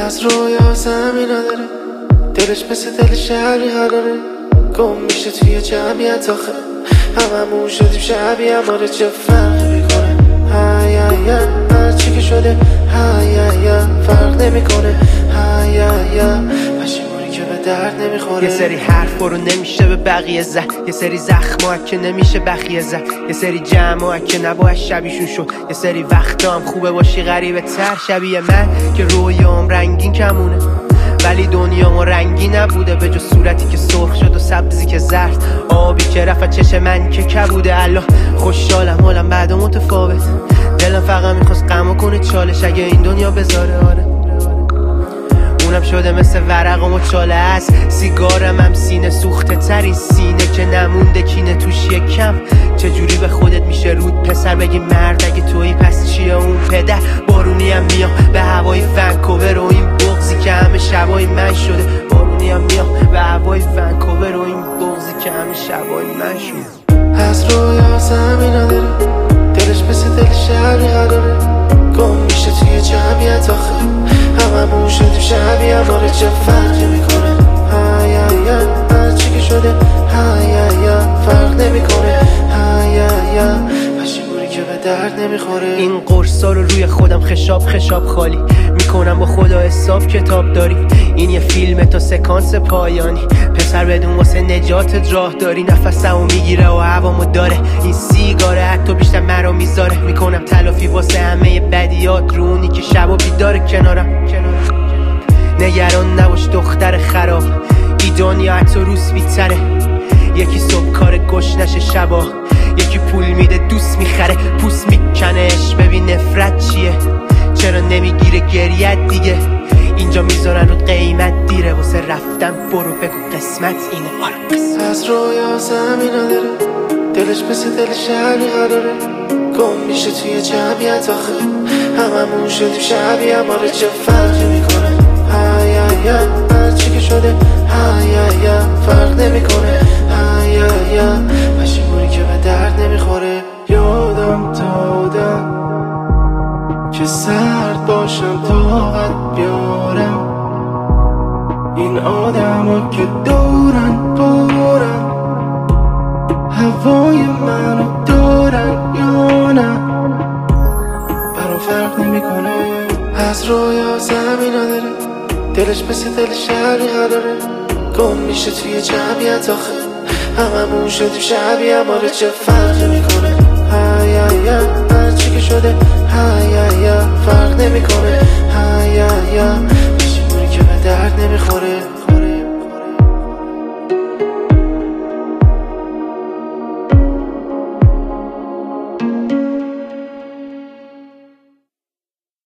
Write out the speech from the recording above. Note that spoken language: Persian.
از رویا زمین نداره، دلش مثل دل شهری حراره، گم میشه توی جمعیت آخه هممون شدیم شبیه ماره، چه فرقی میکنه هرچی که شده فرق نمیکنه پشیمونی که به درد نمیخوره. یه سری حرف رو نمیشه به بقیه زد، یه سری زخم که نمیشه بخیه زد، یه سری جمع که نباید شبیشون شد، یه سری وقتا هم خوبه باشی غریبه تر شبیه من که رویام رنگین کمونه ولی دنیامو رنگی نبوده، به جز صورتی که سرخ شد و سبزی که زرد، آبی که رفت چشم من که کبوده. الله خوشحالم حالم بعد متفاوت، دلم فقط میخواست غمو کنه چالش اگه این دنیا بذاره. آره اونم شده مثل ورق و مچاله است، سیگارم هم سینه سوخته ترین سینه که نمونده کینه توش یکم. چجوری به خودت میشه رود پسر بگی مرد اگه تویی پس چیه اون پدر؟ بارونی هم میام به هوای ونکوور و این بغضی که همه شبای من شده، بارونی هم میام به هوای ونکوور و این بغضی که همه شبای من شده. از رویا زمین نداره، دلش مثل دل شهری حراره، گم میشه توی جمعیت آخه هممون شدیم شبیه ماره، چه فرقی میکنه هرچی که شده فرق نمیکنه پشیمونی که به درد نمیخوره. این قرصا رو روی خودم خشاب خالی میکنم، با خدا حساب کتاب داری. این یه فیلم تا سکانس پایانی، پسر بدون واسه نجات راه داری، نفسمو میگیره و هوامو داره این سیگاره، حتی بیشتر مرا میذاره. میکنم تلافی واسه همه بدیات رو اونی که شب و بیداره کنارم. نگران نباش دختر خراب، ای دنیا حتی روز بیتره، یکی صبح کار گوش نشه شبا، یکی پول میده دوست میخره پوست میکنش. ببین نفرت چیه، چرا نمیگیره گریت دیگه، اینجا میذارن رو قیمت دیره، واسه رفتن برو بگو قسمت اینه. آره قسمت. از رویا زمین نداره، دلش مثل دل شهری قراره، گم میشه توی جمعیت آخه هممون شدیم شبیه ماره، چه فرقی میکنه هرچی که شده فرق نمیکنه پشیمونی که به درد نمیخوره. یادم دادم که سرد باشم طاقت بیارم، این آدم ها که دورن بارن هوای منو دارن یا نه برام فرق نمیکنه. از رویا زمین نداره، دلش مثل دل شهری قراره، گم میشه توی جمعیت آخه هممون شدیم شبیه ماره، چه فرقی میکنه هرچی که شده